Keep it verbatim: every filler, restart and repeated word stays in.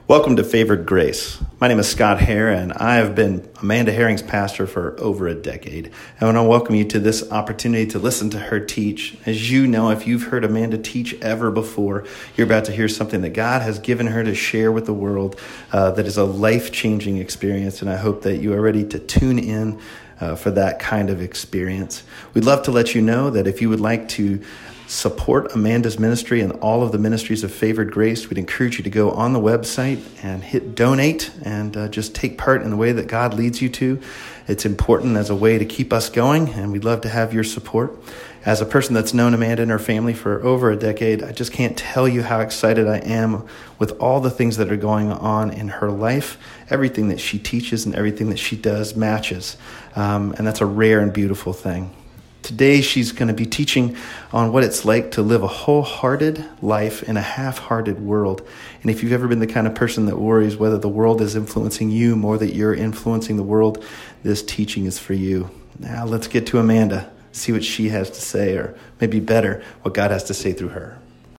Welcome to Favored Grace. My name is Scott Hare, and I have been Amanda Herring's pastor for over a decade. I want to welcome you to this opportunity to listen to her teach. As you know, if you've heard Amanda teach ever before, you're about to hear something that God has given her to share with the world uh, that is a life-changing experience, and I hope that you are ready to tune in uh, for that kind of experience. We'd love to let you know that if you would like to support Amanda's ministry and all of the ministries of Favored Grace, we'd encourage you to go on the website and hit donate and uh, just take part in the way that God leads you to. It's important as a way to keep us going, and we'd love to have your support. As a person that's known Amanda and her family for over a decade, I just can't tell you how excited I am with all the things that are going on in her life. Everything that she teaches and everything that she does matches, um, and that's a rare and beautiful thing. Today, she's going to be teaching on what it's like to live a wholehearted life in a half-hearted world. And if you've ever been the kind of person that worries whether the world is influencing you more than you're influencing the world, this teaching is for you. Now, let's get to Amanda, see what she has to say, or maybe better, what God has to say through her.